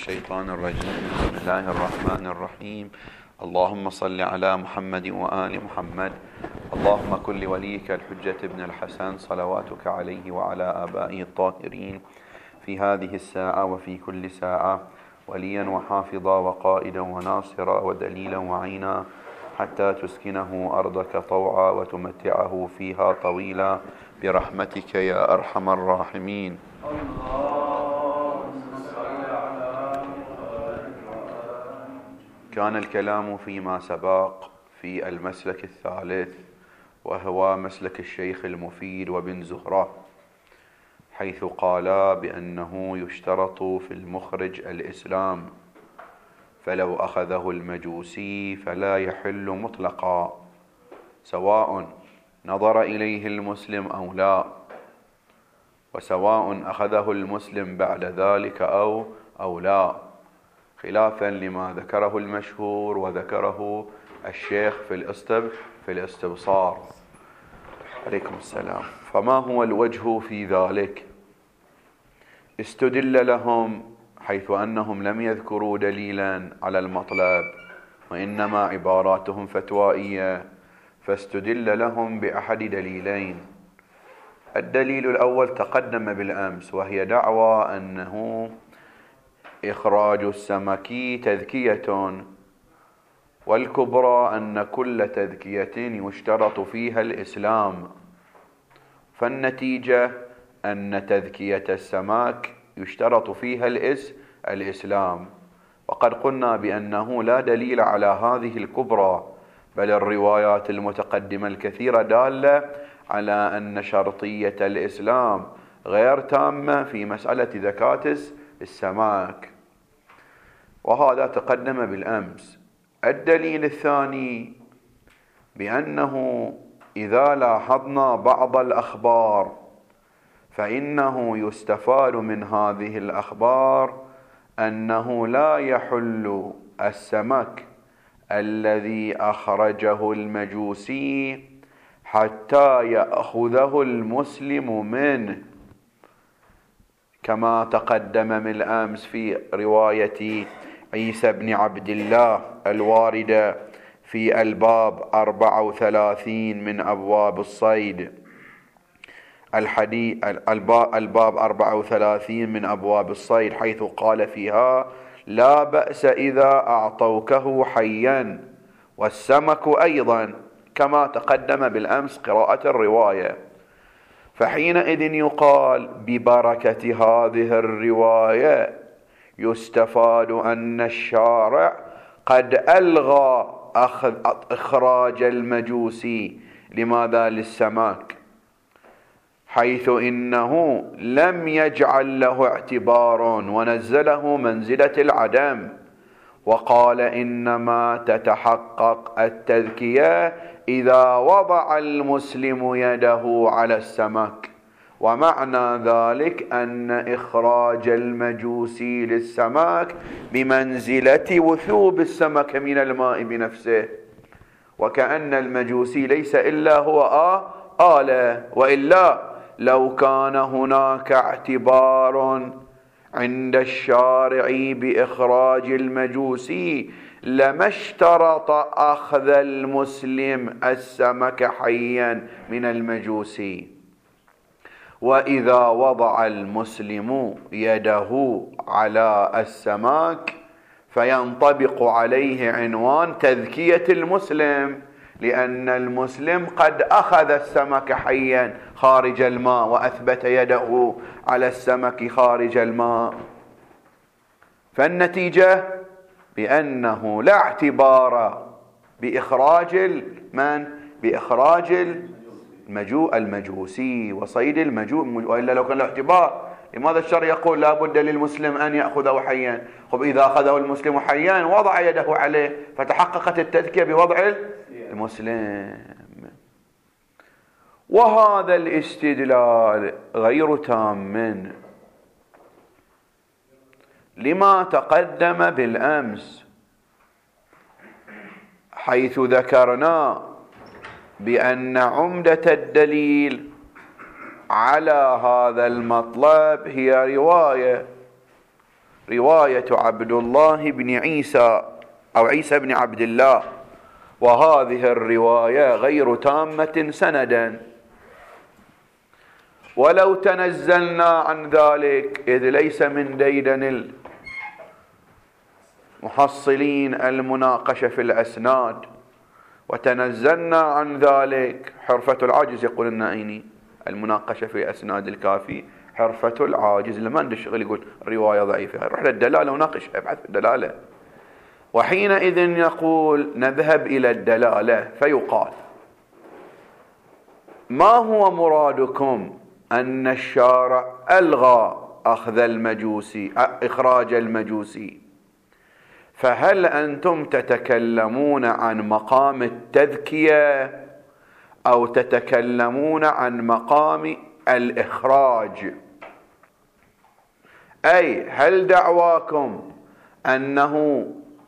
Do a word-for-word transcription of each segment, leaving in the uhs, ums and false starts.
الشيطان الرجيم. بسم الله الرحمن الرحيم. اللهم صل على محمد وآل محمد. اللهم كن لوليك الحجة ابن الحسن صلواتك عليه وعلى آبائه الطاهرين في هذه الساعة وفي كل ساعة وليا وحافظا وقائدا وناصرا ودليلا وعينا حتى تسكنه أرضك طوعا وتمتعه فيها طويلا برحمتك يا أرحم الراحمين. كان الكلام فيما سبق في المسلك الثالث وهو مسلك الشيخ المفيد وابن زهرة، حيث قال بأنه يشترط في المخرج الإسلام، فلو أخذه المجوسي فلا يحل مطلقا سواء نظر إليه المسلم أو لا، وسواء أخذه المسلم بعد ذلك أو أو لا، خلافا لما ذكره المشهور وذكره الشيخ في الاستب في الاستبصار. عليكم السلام. فما هو الوجه في ذلك؟ استدل لهم حيث أنهم لم يذكروا دليلا على المطلب وإنما عباراتهم فتوائية، فاستدل لهم بأحد دليلين. الدليل الأول تقدم بالأمس، وهي دعوى أنه إخراج السمك تذكية، والكبرى أن كل تذكية يشترط فيها الإسلام، فالنتيجة أن تذكية السمك يشترط فيها الإس الإسلام. وقد قلنا بأنه لا دليل على هذه الكبرى، بل الروايات المتقدمة الكثيرة دالة على أن شرطية الإسلام غير تامة في مسألة زكاة السمك، وهذا تقدم بالأمس. الدليل الثاني بأنه إذا لاحظنا بعض الأخبار فإنه يستفاد من هذه الأخبار أنه لا يحل السمك الذي أخرجه المجوسي حتى يأخذه المسلم منه، كما تقدم من الأمس في رواية عيسى بن عبد الله الواردة في الباب أربعة وثلاثين من أبواب الصيد. الحديث الباب أربعة وثلاثين من أبواب الصيد، حيث قال فيها: لا بأس إذا أعطوكه حيا، والسمك أيضا، كما تقدم بالأمس قراءة الرواية. فحينئذ يقال ببركة هذه الرواية يستفاد أن الشارع قد ألغى أخذ إخراج المجوسي. لماذا؟ للسمك، حيث إنه لم يجعل له اعتبار ونزله منزلة العدم، وقال إنما تتحقق التذكية إذا وضع المسلم يده على السمك، ومعنى ذلك أن إخراج المجوسي للسمك بمنزلة وثوب السمك من الماء بنفسه، وكأن المجوسي ليس إلا هو آه آلة، وإلا لو كان هناك اعتبار عند الشارع بإخراج المجوسي لما اشترط أخذ المسلم السمك حيا من المجوسي. وإذا وضع المسلم يده على السمك فينطبق عليه عنوان تذكية المسلم، لأن المسلم قد أخذ السمك حيا خارج الماء وأثبت يده على السمك خارج الماء. فالنتيجة بأنه لا اعتبار بإخراج من بإخراج المجو المجوسي وصيد المجوس، وإلا لو كان له اعتبار لماذا الشرع يقول لا بد للمسلم أن يأخذه حيا؟ خب إذا أخذه المسلم حيا وضع يده عليه فتحققت التذكية بوضع المسلم. وهذا الاستدلال غير تام لما تقدم بالأمس، حيث ذكرنا بأن عمدة الدليل على هذا المطلب هي رواية رواية عبد الله بن عيسى أو عيسى بن عبد الله، وهذه الرواية غير تامة سندا. ولو تنزلنا عن ذلك، إذ ليس من ديدن المحصلين المناقشة في الأسناد، وتنزلنا عن ذلك، حرفة العاجز يقول النائيني، المناقشة في أسناد الكافي حرفة العاجز، لما عنده شغل يقول رواية ضعيفة، روح للدلالة وناقش، ابحث في الدلالة. وحينئذ يقول نذهب إلى الدلالة، فيقال ما هو مرادكم أن الشارع ألغى أخذ المجوسي إخراج المجوسي، فهل أنتم تتكلمون عن مقام التذكية أو تتكلمون عن مقام الإخراج؟ أي هل دعواكم أنه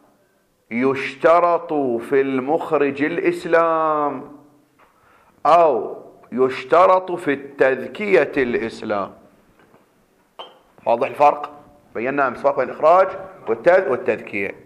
يشترط في المخرج الإسلام أو يشترط في التذكية الإسلام؟ واضح الفرق؟ بينا أمس فرق بين الإخراج والتذكية.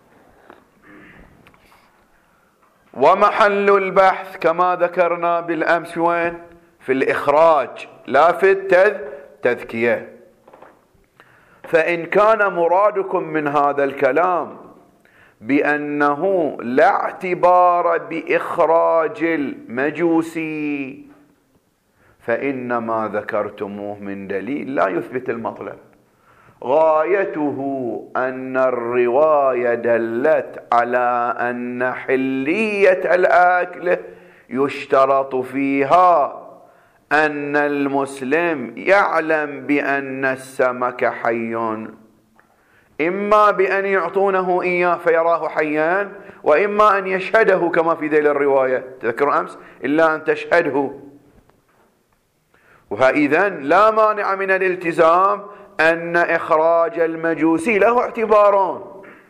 ومحل البحث كما ذكرنا بالأمس وين؟ في الإخراج لا في التذكية. فإن كان مرادكم من هذا الكلام بأنه لا اعتبار بإخراج المجوسي، فإن ما ذكرتموه من دليل لا يثبت المطلب. غايته أن الرواية دلت على أن حلية الأكل يشترط فيها أن المسلم يعلم بأن السمك حي، إما بأن يعطونه إياه فيراه حيا، وإما أن يشهده كما في ذيل الرواية، تذكروا أمس إلا أن تشهده. وإذا لا مانع من الالتزام أن إخراج المجوسي له اعتباران.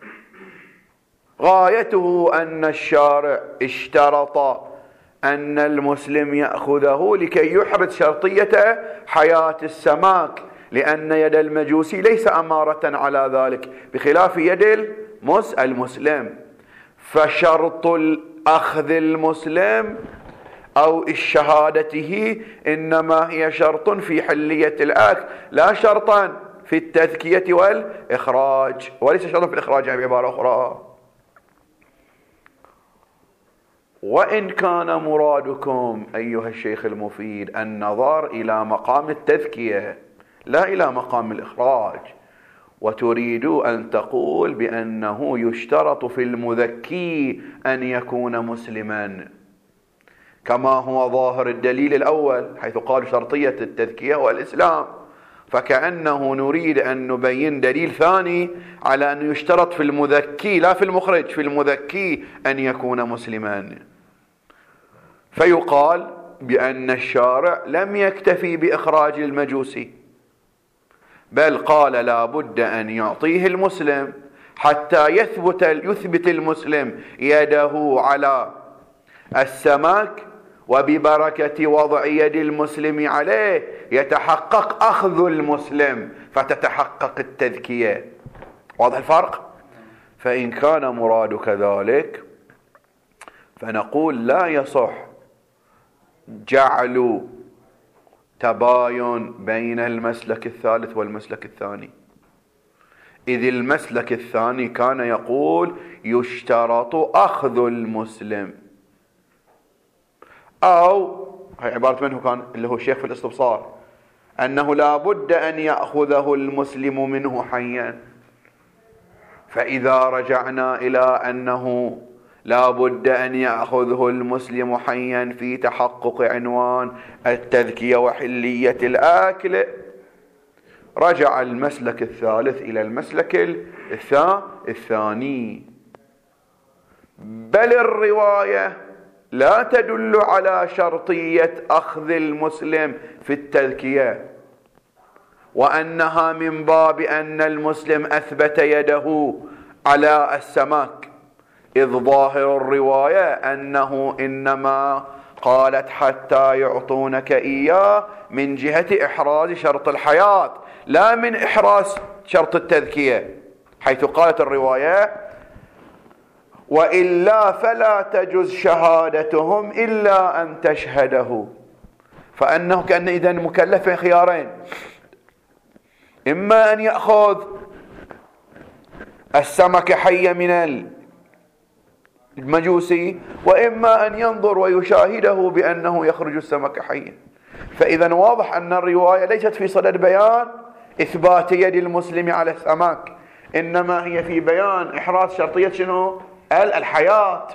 غايته أن الشارع اشترط أن المسلم يأخذه لكي يحرز شرطية حياة السماك، لأن يد المجوسي ليس أمارة على ذلك بخلاف يد المسلم. فشرط الأخذ المسلم أو شهادته إنما هي شرط في حلية الأكل، لا شرطا في التذكية والإخراج، وليس شرطا في الإخراج بعبارة أخرى. وإن كان مرادكم أيها الشيخ المفيد النظر إلى مقام التذكية لا إلى مقام الإخراج، وتريد أن تقول بأنه يشترط في المذكي أن يكون مسلما كما هو ظاهر الدليل الأول حيث قال شرطية التذكية والإسلام، فكأنه نريد أن نبين دليل ثاني على أن يشترط في المذكي لا في المخرج، في المذكي أن يكون مسلما. فيقال بأن الشارع لم يكتفي بإخراج المجوسي، بل قال لا بد أن يعطيه المسلم حتى يثبت يثبت المسلم يده على السمك، وببركة وضع يد المسلم عليه يتحقق أخذ المسلم فتتحقق التذكية. واضح الفرق؟ فإن كان مرادك ذلك فنقول لا يصح جعل تباين بين المسلك الثالث والمسلك الثاني، إذ المسلك الثاني كان يقول يشترط أخذ المسلم، أو هي عبارة منه كان اللي هو الشيخ في الاستبصار أنه لا بد أن يأخذه المسلم منه حيا. فإذا رجعنا إلى أنه لا بد أن يأخذه المسلم حيا في تحقق عنوان التذكية وحلية الأكل، رجع المسلك الثالث إلى المسلك الثاني. بل الرواية لا تدل على شرطية أخذ المسلم في التذكية، وأنها من باب أن المسلم أثبت يده على السماك، إذ ظاهر الرواية أنه إنما قالت حتى يعطونك إياه من جهة إحراز شرط الحياة، لا من إحراز شرط التذكية، حيث قالت الرواية وإلا فلا تجوز شهادتهم إلا أن تشهده، فأنه كأن إذن مكلف خيارين: إما أن يأخذ السمك حية من المجوسي، وإما أن ينظر ويشاهده بأنه يخرج السمك حيا. فإذا واضح أن الرواية ليست في صدد بيان إثبات يد المسلم على السمك، إنما هي في بيان إحراز شرطية شنو؟ الحياة.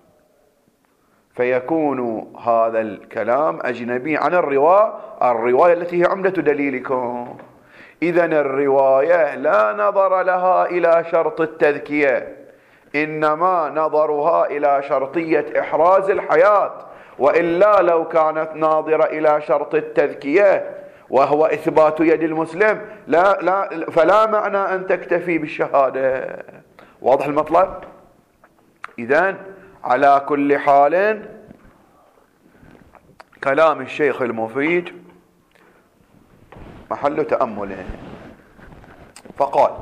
فيكون هذا الكلام أجنبي عن الرواية الرواية التي هي عمدة دليلكم. إذن الرواية لا نظر لها إلى شرط التذكية، إنما نظرها إلى شرطية إحراز الحياة، وإلا لو كانت ناظرة إلى شرط التذكية وهو إثبات يد المسلم لا لا فلا معنى أن تكتفي بالشهادة. واضح المطلب؟ إذن على كل حال كلام الشيخ المفيد محل تأمله. فقال: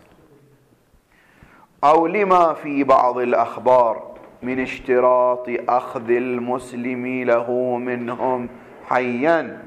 أو لما في بعض الأخبار من اشتراط أخذ المسلم له منهم حيا،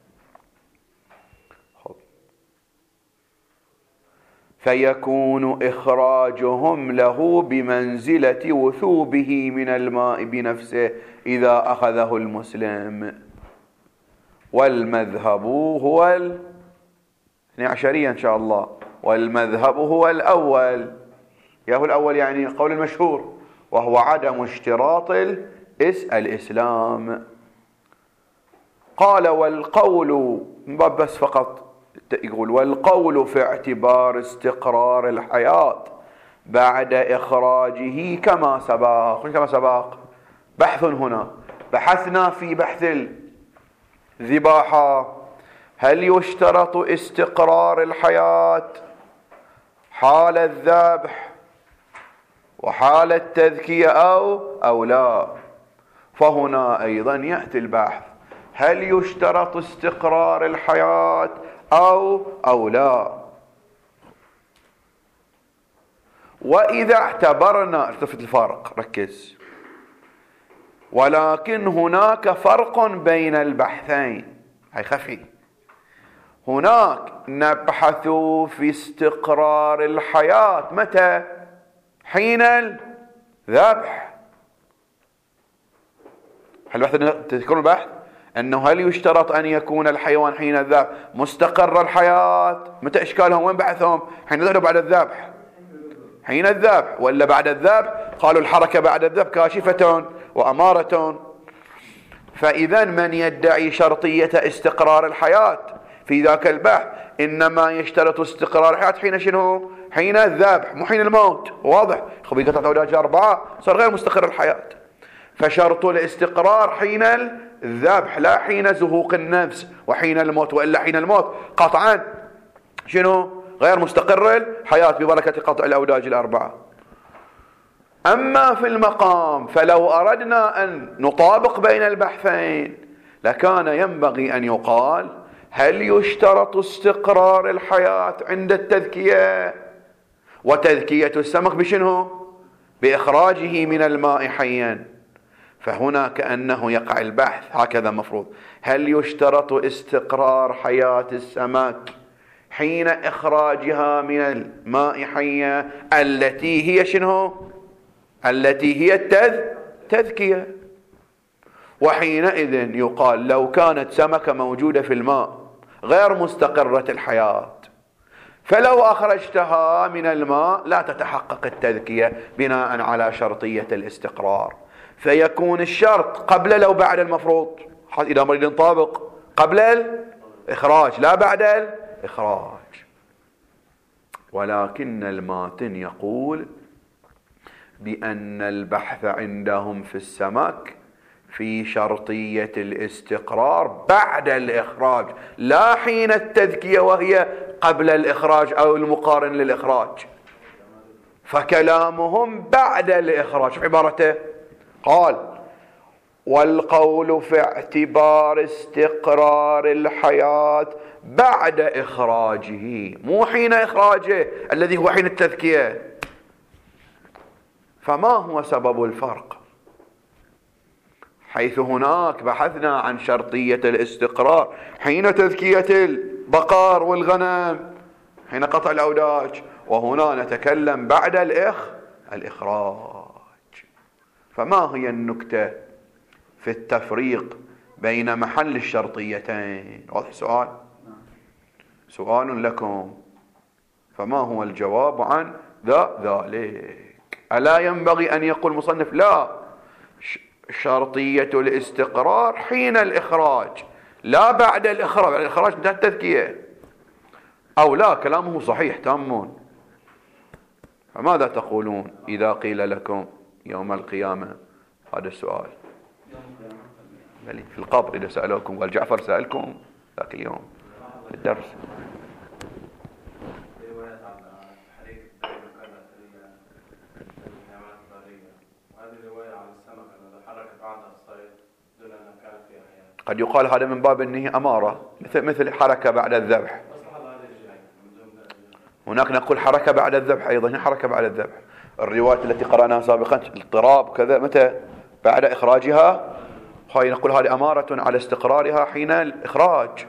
فيكون إخراجهم له بمنزلة وثوبه من الماء بنفسه إذا أخذه المسلم. والمذهب هو الاثني عشرية إن شاء الله، والمذهب هو الأول، يهو الأول يعني قول المشهور، وهو عدم اشتراط الإسلام. قال: والقول بس فقط يقول: والقول في اعتبار استقرار الحياة بعد إخراجه كما سبق. كما سبق بحث هنا، بحثنا في بحث الذباحة هل يشترط استقرار الحياة حال الذبح وحال التذكية أو أو لا؟ فهنا أيضا يأتي البحث: هل يشترط استقرار الحياة أو أو لا؟ وإذا اعتبرنا، ارتفت الفارق، ركز، ولكن هناك فرق بين البحثين، هاي خفي. هناك نبحث في استقرار الحياة متى؟ حين الذبح. هل بحث تذكرون البحث أنه هل يشترط أن يكون الحيوان حين الذبح مستقر الحياة؟ متى إشكالهم؟ وين بحثهم؟ حين ذهبوا بعد الذبح، حين الذبح، ولا بعد الذبح؟ قالوا الحركة بعد الذبح كاشفة وأمارة. فإذا من يدعي شرطية استقرار الحياة في ذاك البحث إنما يشترط استقرار الحياة حين شنو؟ حين الذبح، مو حين الموت. واضح؟ خبي قطعة أولاج أربعة صار غير مستقر الحياة، فشرط الاستقرار حين الذبح لا حين زهوق النفس وحين الموت، وإلا حين الموت قطعا شنو؟ غير مستقر الحياة ببركة قطع الأولاج الأربعة. أما في المقام فلو أردنا أن نطابق بين البحثين لكان ينبغي أن يقال: هل يشترط استقرار الحياة عند التذكية؟ وتذكية السمك بشنو؟ بإخراجه من الماء حيا. فهنا كأنه يقع البحث هكذا مفروض: هل يشترط استقرار حياة السمك حين إخراجها من الماء حيا التي هي شنو؟ التي هي التذكية. وحينئذ يقال: لو كانت سمكة موجودة في الماء غير مستقرة الحياة، فلو أخرجتها من الماء لا تتحقق التذكية بناء على شرطية الاستقرار، فيكون الشرط قبل لو بعد المفروض، إذا نريد نطابق قبل الإخراج لا بعد الإخراج. ولكن الماتن يقول بأن البحث عندهم في السمك في شرطية الاستقرار بعد الإخراج لا حين التذكية وهي قبل الإخراج أو المقارن للإخراج. فكلامهم بعد الإخراج. شوف عبارته، قال: والقول في اعتبار استقرار الحياة بعد إخراجه، مو حين إخراجه الذي هو حين التذكية. فما هو سبب الفرق؟ حيث هناك بحثنا عن شرطية الاستقرار حين تذكية البقر والغنم، حين قطع الأوداج، وهنا نتكلم بعد الإخ الإخراج. فما هي النكتة في التفريق بين محل الشرطيتين؟ واضح سؤال؟ سؤال لكم. فما هو الجواب عن ذا ذلك؟ ألا ينبغي أن يقول مصنف لا، شرطية الاستقرار حين الإخراج لا بعد الإخراج، بعد الإخراج انتهى التذكية، أو لا كلامه صحيح تامون. فماذا تقولون إذا قيل لكم يوم القيامة هذا السؤال؟ في القبر إذا سألوكم، قال جعفر سألكم ذاك اليوم في الدرس. قد يقال هذا من باب أنه أمارة، مثل مثل حركة بعد الذبح. هناك نقول حركة بعد الذبح أيضا، هنا حركة بعد الذبح. الروايات التي قرأناها سابقا اضطراب كذا متى؟ بعد إخراجها. هاي نقول هذه أمارة على استقرارها حين الإخراج.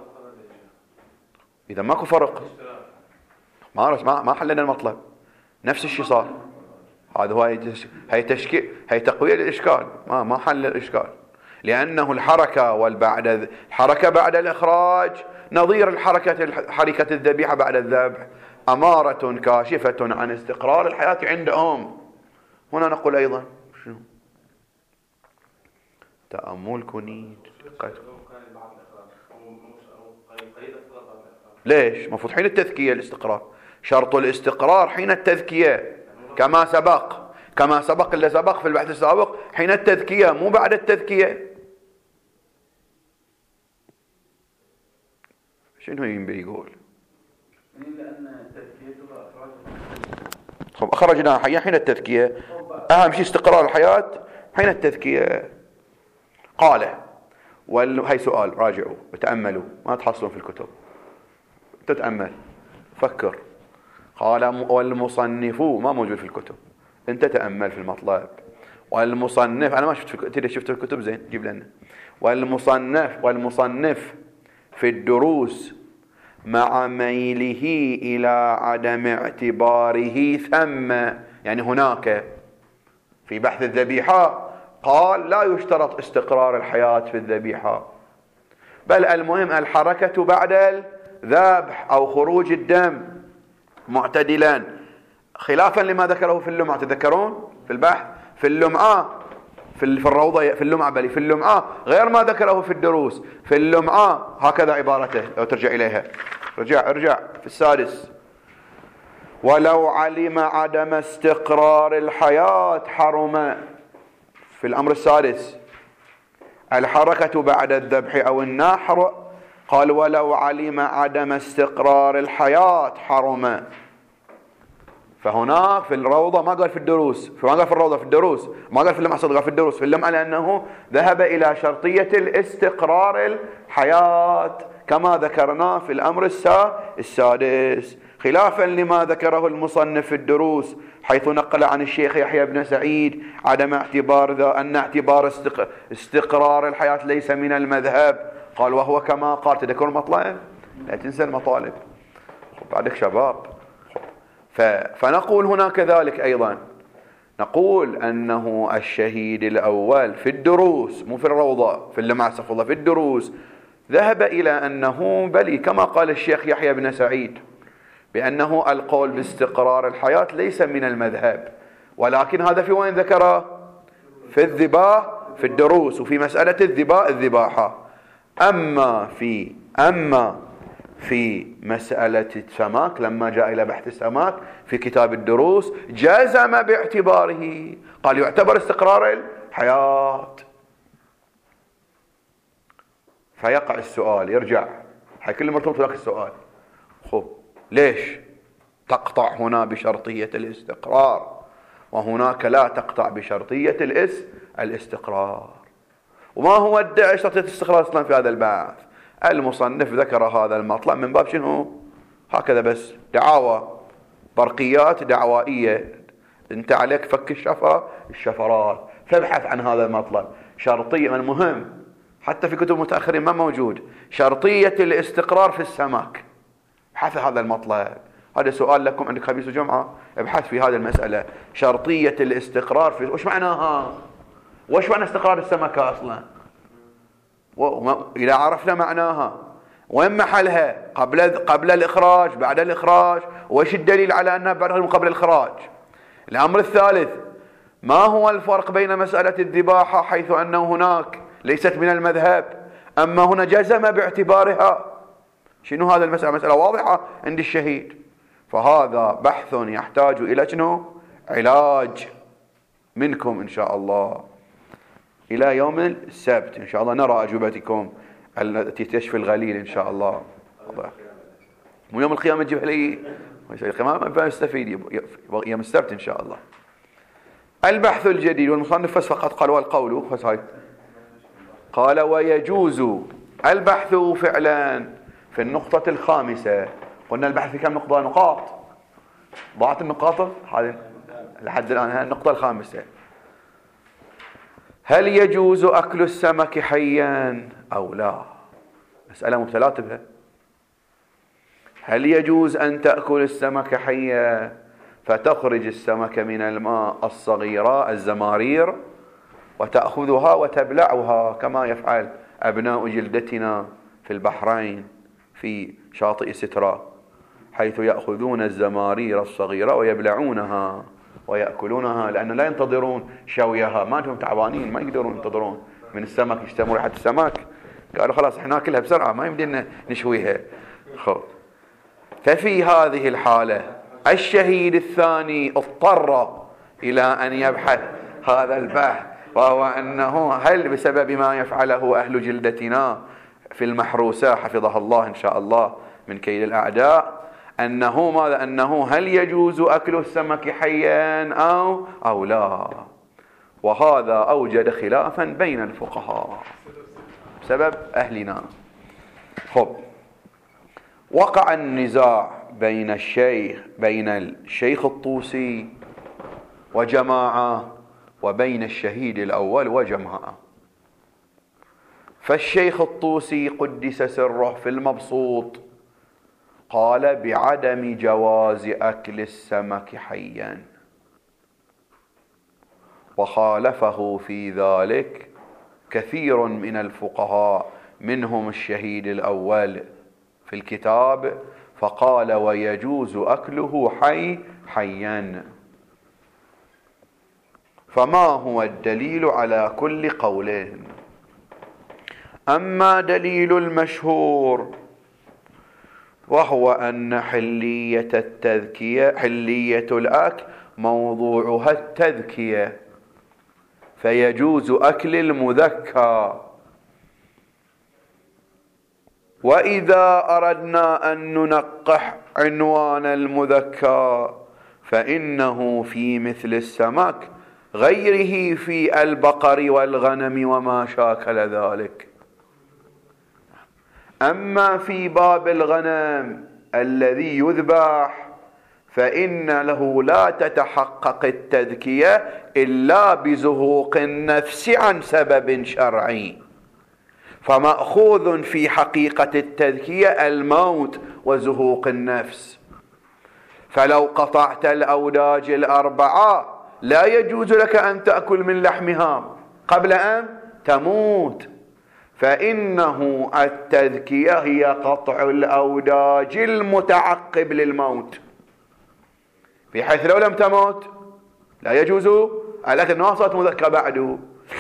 إذا ماكو فرق، ما ما حلنا المطلب، نفس الشيء صار. هذا هو هي تشكيل، هي تقوية للإشكال، ما ما حل الإشكال، لأنه الحركة والبعد الحركة بعد الإخراج نظير الحركة حركة الذبيحة بعد الذبح، أمارة كاشفة عن استقرار الحياة عندهم. هنا نقول أيضا شنو؟ تأمل كنيد. ليش؟ مفروض حين التذكية الاستقرار، شرط الاستقرار حين التذكية كما سبق، كما سبق اللي سبق في البحث السابق، حين التذكية مو بعد التذكية. شنو ينبي يقول؟ لأن التذكية خب أخرجنا حيا حين التذكية، أهم شيء استقرار الحياة حين التذكية. قال وال... هاي سؤال، راجعوا وتأملوا، ما تحصلون في الكتب، تتأمل فكر. قال والمصنف، ما موجود في الكتب، انت تأمل في المطلب. والمصنف، انا ما شفت في... تدري شفت في الكتب، زين جيب لنا. والمصنف والمصنف في الدروس مع ميله إلى عدم اعتباره ثم، يعني هناك في بحث الذبيحة قال لا يشترط استقرار الحياة في الذبيحة، بل المهم الحركة بعد الذبح أو خروج الدم معتدلا، خلافا لما ذكره في اللمعة. تذكرون في البحث في اللمعة، في الروضة، في اللمعة بل في اللمعة غير ما ذكره في الدروس. في اللمعة هكذا عبارته، لو ترجع إليها، رجع ارجع في السادس: ولو علم عدم استقرار الحياة حرم. في الأمر السادس الحركة بعد الذبح أو النحر، قال ولو علم عدم استقرار الحياة حرم. فهناك في الروضة ما قال في الدروس، ما قال في الروضة في الدروس، ما قال في اللمعة، صدق في الدروس، في اللمعة لأنه ذهب إلى شرطية الاستقرار الحياة كما ذكرنا في الأمر السادس، خلافا لما ذكره المصنف في الدروس، حيث نقل عن الشيخ يحيى بن سعيد عدم اعتبار ذا، أن اعتبار استقرار الحياة ليس من المذهب. قال وهو كما قال. تذكرون المطلب؟ لا تنسى المطالب، بعدك شباب. فنقول هنا كذلك أيضا، نقول أنه الشهيد الأول في الدروس، مو في الروضة، في اللمعة سفر في الدروس، ذهب إلى أنه بلي كما قال الشيخ يحيى بن سعيد، بأنه القول باستقرار الحياة ليس من المذهب، ولكن هذا في وين ذكره؟ في الذباح في الدروس، وفي مسألة الذباح الذباحة. أما في أما في مسألة السماك، لما جاء إلى بحث السماك في كتاب الدروس جزم باعتباره، قال يعتبر استقرار الحياة. فيقع السؤال، يرجع هاي كل مرتبط لك السؤال، خب ليش تقطع هنا بشرطية الاستقرار وهناك لا تقطع بشرطية الاس الاستقرار؟ وما هو ادعى شرطية الاستقرار اصلا في هذا البحث؟ المصنف ذكر هذا المطلب من باب شنو؟ هكذا بس دعاوى، برقيات دعوائية، انت عليك فك الشفرة الشفرات، فابحث عن هذا المطلب. شرطية من مهم حتى في كتب متأخرين ما موجود، شرطية الاستقرار في السمك، ابحث هذا المطلب. هذا سؤال لكم عندك خميس وجمعة، ابحث في هذه المسألة، شرطية الاستقرار في، وش معناها؟ وش معنى استقرار السمكة أصلا؟ إذا عرفنا معناها وين محلها، قبل قبل الإخراج، بعد الإخراج، وش الدليل على أنها بعد قبل الإخراج؟ الأمر الثالث، ما هو الفرق بين مسألة الذباحة حيث أنه هناك ليست من المذهب، أما هنا جزم باعتبارها؟ شنو هذا المسألة؟ مسألة واضحة عند الشهيد. فهذا بحث يحتاج إلى شنو؟ علاج منكم إن شاء الله إلى يوم السبت إن شاء الله نرى أجوبتكم التي تشفي الغليل إن شاء الله. مو يوم القيامة تجيب لي ما يستفيد، يوم السبت إن شاء الله. البحث الجديد، والمصنف فقط قال والقول قال ويجوز البحث فعلا في النقطة الخامسة. قلنا البحث في كم نقطة؟ نقاط، ضاعت النقاط هذه لحد الآن. هذه النقطة الخامسة، هل يجوز أكل السمك حيا أو لا؟ مسألة مبتلات بها. هل يجوز أن تأكل السمك حيا فتخرج السمك من الماء الصغيرة الزمارير وتأخذها وتبلعها كما يفعل أبناء جلدتنا في البحرين في شاطئ سترة، حيث يأخذون الزمارير الصغيرة ويبلعونها ويأكلونها، لأن لا ينتظرون شويها، ما هم تعبانين ما يقدرون ينتظرون من السمك، يشتموا ريحة السمك، قالوا خلاص احنا ناكلها بسرعة ما يمدينا نشويها. خب. ففي هذه الحالة الشهيد الثاني اضطر إلى أن يبحث هذا البحث، وهو أنه هل بسبب ما يفعله أهل جلدتنا في المحروسة حفظها الله إن شاء الله من كيد الأعداء، أنه ماذا؟ أنه هل يجوز أكل السمك حيا أو أو لا؟ وهذا أوجد خلافا بين الفقهاء بسبب أهلنا. خب. وقع النزاع بين الشيخ بين الشيخ الطوسي وجماعة وبين الشهيد الأول وجماعة. فالشيخ الطوسي قدس سره في المبسوط قال بعدم جواز أكل السمك حيا، وخالفه في ذلك كثير من الفقهاء منهم الشهيد الأول في الكتاب، فقال ويجوز أكله حي حيا. فما هو الدليل على كل قولين؟ أما دليل المشهور وهو أن حلية التذكية حلية الأكل موضوعها التذكية، فيجوز أكل المذكى. وإذا أردنا أن ننقح عنوان المذكى فإنه في مثل السمك غيره في البقر والغنم وما شاكل ذلك. أما في باب الغنم الذي يذبح فإن له لا تتحقق التذكية إلا بزهوق النفس عن سبب شرعي، فمأخوذ في حقيقة التذكية الموت وزهوق النفس. فلو قطعت الأوداج الأربعة لا يجوز لك أن تأكل من لحمها قبل أن تموت، فإنه التذكية هي قطع الأوداج المتعقب للموت، بحيث لو لم تموت لا يجوز الأكل، ما صارت مذكى بعده.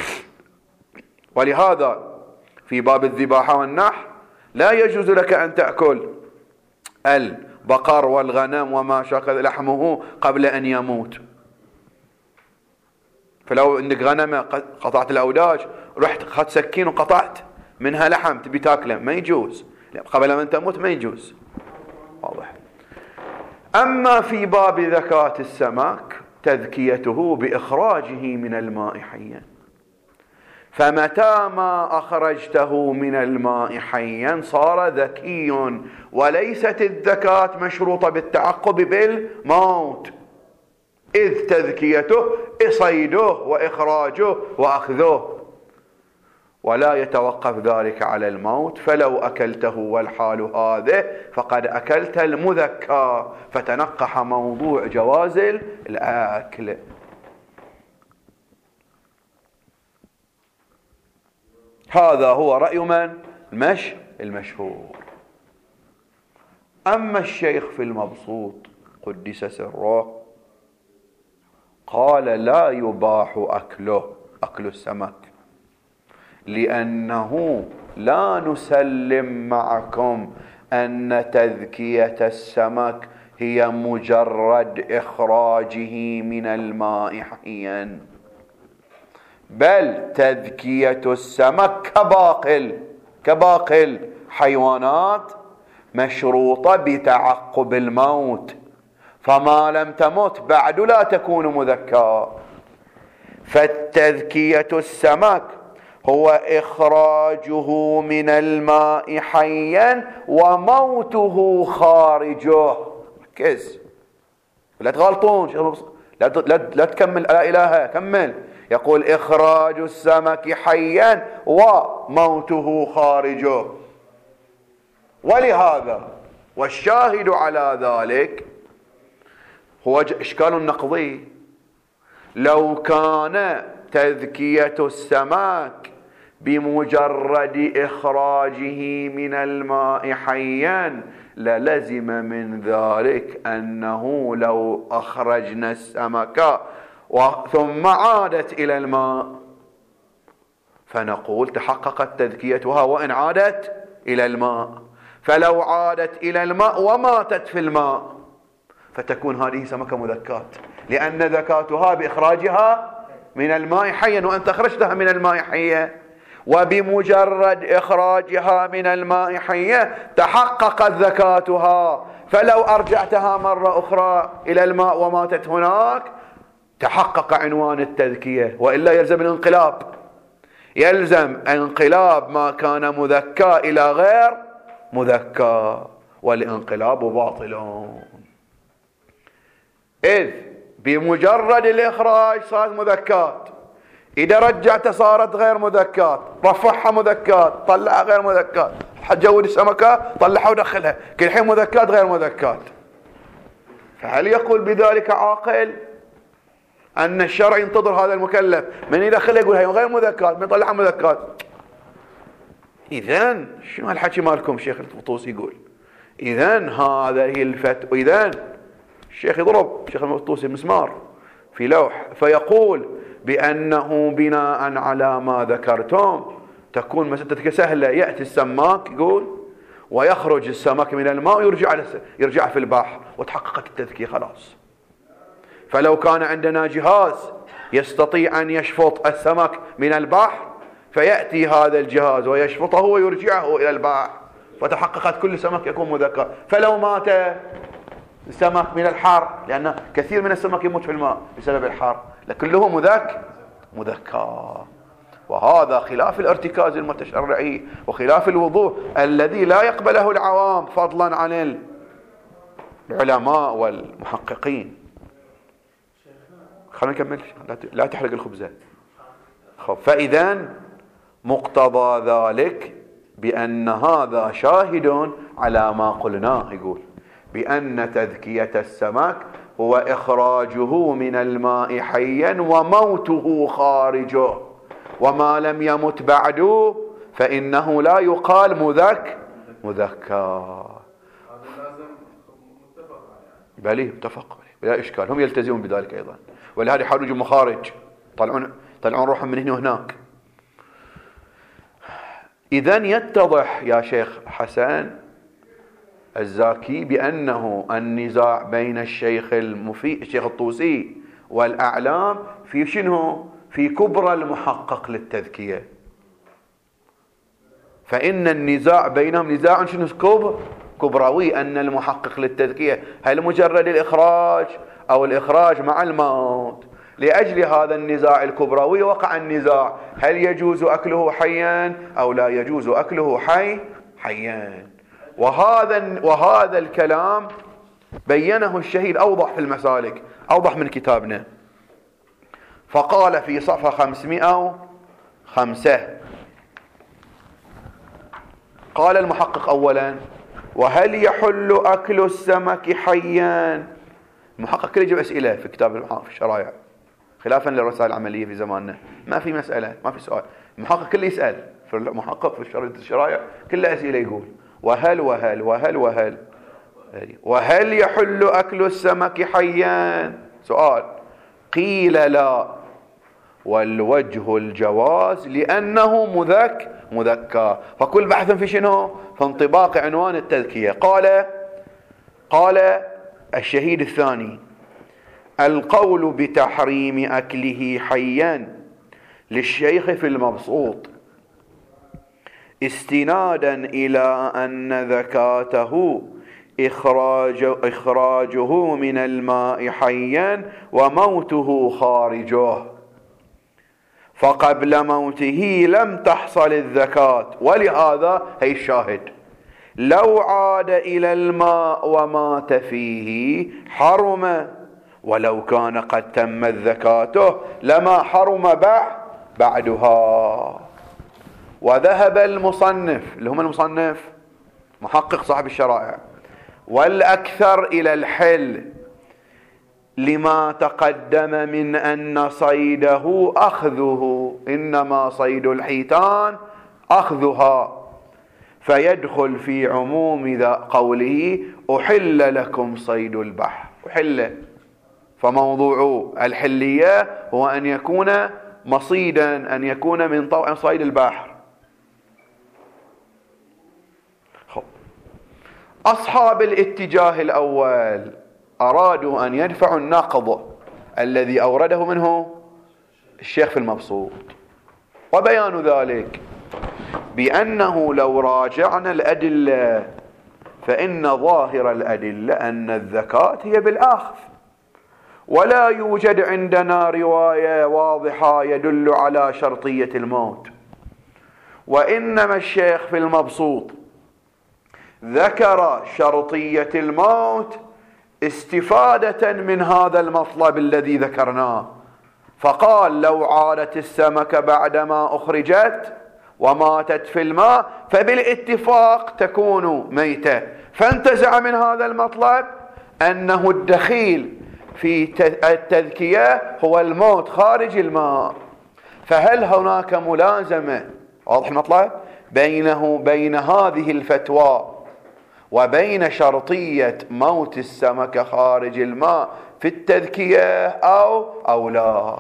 ولهذا في باب الذباحة والنحر لا يجوز لك أن تأكل البقر والغنم وما شاكل لحمه قبل أن يموت. فلو عندك غنمة قطعت الأوداج رحت خدت سكين وقطعت منها لحم تبي تاكله ما يجوز، قبل أن تموت ما يجوز. واضح. أما في باب ذكاة السمك تذكيته بإخراجه من الماء حيا، فمتى ما أخرجته من الماء حيا صار ذكي، وليست الذكاة مشروطة بالتعقب بالموت، إذ تذكيته صيده وإخراجه وأخذه، ولا يتوقف ذلك على الموت. فلو أكلته والحال هذه فقد أكلت المذكى، فتنقح موضوع جواز الأكل. هذا هو رأي من؟ المش المشهور. أما الشيخ في المبسوط قدس سره قال لا يباح أكله، أكل السمك، لأنه لا نسلم معكم أن تذكية السمك هي مجرد إخراجه من الماء حيا، بل تذكية السمك كباقي كباقي الحيوانات مشروطة بتعقب الموت، فما لم تمت بعد لا تكون مذكى. فالتذكية السمك هو إخراجه من الماء حيا وموته خارجه. ركز لا تغلطون، لا, لا, لا تكمل لا إله، كمل. يقول إخراج السمك حيا وموته خارجه. ولهذا والشاهد على ذلك هو إشكال نقضي. لو كان تذكية السمك بمجرد إخراجه من الماء حيا للزم من ذلك أنه لو أخرجنا السمك ثم عادت إلى الماء فنقول تحققت تذكيتها وإن عادت إلى الماء. فلو عادت إلى الماء وماتت في الماء فتكون هذه سمكة مذكاة، لأن ذكاتها بإخراجها من الماء حيا، وأنت أخرجتها من الماء حيا، وبمجرد إخراجها من الماء حيا تحققت ذكاتها. فلو أرجعتها مرة أخرى إلى الماء وماتت هناك تحقق عنوان التذكية، وإلا يلزم الانقلاب، يلزم انقلاب ما كان مذكى إلى غير مذكى، والانقلاب باطل. إذ بمجرد الإخراج صارت مذكات، إذا رجعت صارت غير مذكات، رفعها مذكات طلعها غير مذكات، جود السمكة طلعها ودخلها، كل حين مذكات غير مذكات. فهل يقول بذلك عاقل أن الشرع ينتظر هذا المكلف من يدخلها يقول هي غير مذكات من يطلعها مذكات؟ إذن شنو هالحكي مالكم؟ شيخ الطوسي يقول إذن هذه الفتوى، إذن الشيخ يضرب شيخ الطوسي مسمار في لوح فيقول بأنه بناء على ما ذكرتم تكون مسألتك سهلة. يأتي السماك يقول ويخرج السمك من الماء ويرجع يرجع في البحر وتحققت التذكية خلاص. فلو كان عندنا جهاز يستطيع أن يشفط السمك من البحر فيأتي هذا الجهاز ويشفطه ويرجعه إلى البحر فتحققت كل سمك يكون مذكر. فلو مات السمك من الحر، لأن كثير من السمك يموت في الماء بسبب الحر، لكله مذك مذكى. وهذا خلاف الارتكاز المتشرعي وخلاف الوضوح الذي لا يقبله العوام فضلا عن العلماء والمحققين. خلينا نكمل، لا تحرق الخبزة. فإذا مقتضى ذلك بأن هذا شاهد على ما قلناه، يقول بأن تذكية السمك هو إخراجه من الماء حيا وموته خارجه، وما لم يمت بعد فإنه لا يقال مذك مذكى. بلي متفق بلا إشكال، هم يلتزمون بذلك أيضا، ولهذا يحاولون يجوا مخارج طلعون طلعون روحهم من هنا وهناك. إذن يتضح يا شيخ حسن الزاكي بأنه النزاع بين الشيخ المفيد الشيخ الطوسي والأعلام في شنو؟ في كبرى المحقق للتذكية. فإن النزاع بينهم نزاع شنو؟ كبر كبروي، أن المحقق للتذكية هل مجرد الإخراج أو الإخراج مع الموت؟ لأجل هذا النزاع الكبروي وقع النزاع: هل يجوز أكله حيا أو لا يجوز أكله حي حيا. وهذا وهذا الكلام بينه الشهيد أوضح في المسالك، أوضح من كتابنا. فقال في صفحة خمسمائة وخمسة، قال المحقق أولا: وهل يحل أكل السمك حيا؟ المحقق كل يجيب أسئلة في كتاب في الشرائع، خلافا للرسائل العملية في زماننا، ما في مسألة، ما في سؤال. المحقق كله يسأل، في المحقق في الشرائع كله أسئلة يقول: وهل وهل وهل وهل وهل يحل أكل السمك حيا؟ سؤال. قيل لا، والوجه الجواز لأنه مذك مذكى. فكل بحث في شنو؟ في انطباق عنوان التذكية. قال قال الشهيد الثاني: القول بتحريم أكله حيا للشيخ في المبسوط استنادا إلى أن ذكاته إخراج إخراجه من الماء حيا وموته خارجه، فقبل موته لم تحصل الذكاة، ولهذا هي الشاهد: لو عاد إلى الماء ومات فيه حرم، ولو كان قد تمت ذكاته لما حرم بعد بعدها. وذهب المصنف اللي هم المصنف محقق صاحب الشرائع والأكثر إلى الحل لما تقدم من أن صيده أخذه، إنما صيد الحيتان أخذها، فيدخل في عموم ذا قوله: أحل لكم صيد البحر. أحل، فموضوع الحلية هو أن يكون مصيدا، أن يكون من طوع صيد البحر. أصحاب الاتجاه الأول أرادوا أن يدفعوا النقض الذي أورده منه الشيخ في المبسوط، وبيان ذلك بأنه لو راجعنا الأدلة فإن ظاهر الأدلة أن الذكاة هي بالأخذ، ولا يوجد عندنا رواية واضحة يدل على شرطية الموت. وإنما الشيخ في المبسوط ذكر شرطية الموت استفادة من هذا المطلب الذي ذكرناه، فقال: لو عادت السمكة بعدما أخرجت وماتت في الماء فبالاتفاق تكون ميتة، فانتزع من هذا المطلب أنه الدخيل في التذكية هو الموت خارج الماء. فهل هناك ملازمة، واضح المطلب، بينه بين هذه الفتوى وبين شرطية موت السمكة خارج الماء في التذكية أو أو لا؟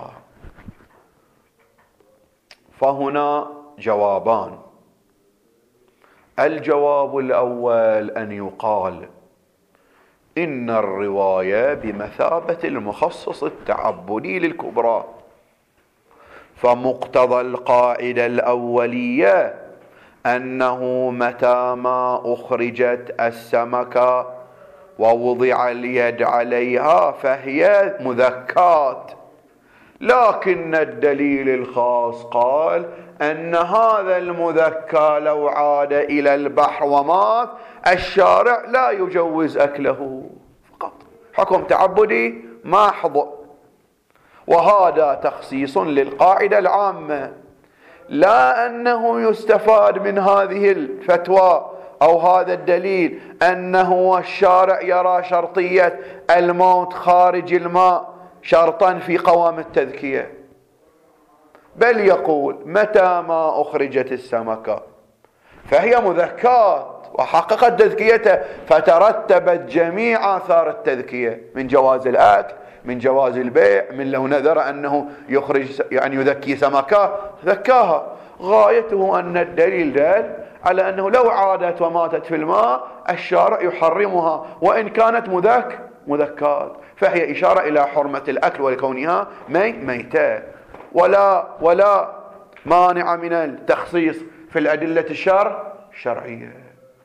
فهنا جوابان. الجواب الأول أن يقال إن الرواية بمثابة المخصص التعبدي للكبرى، فمقتضى القاعدة الأولية أنه متى ما أخرجت السمكة ووضع اليد عليها فهي مذكاة، لكن الدليل الخاص قال أن هذا المذكى لو عاد إلى البحر ومات الشارع لا يجوز أكله، فقط حكم تعبدي محض. وهذا تخصيص للقاعدة العامة، لا أنه يستفاد من هذه الفتوى أو هذا الدليل أنه الشارع يرى شرطية الموت خارج الماء شرطا في قوام التذكية، بل يقول متى ما أخرجت السمكة فهي مذكاة وحققت تذكيته، فترتبت جميع آثار التذكية من جواز الأكل، من جواز البيع، من لو نذر أنه يخرج يعني يذكي سمكة ذكاها. غايته أن الدليل دل على أنه لو عادت وماتت في الماء الشارع يحرمها وإن كانت مذك مذكات، فهي إشارة إلى حرمة الأكل ولكونها مي ميتة، ولا ولا مانع من التخصيص في الأدلة الشرع الشرعية.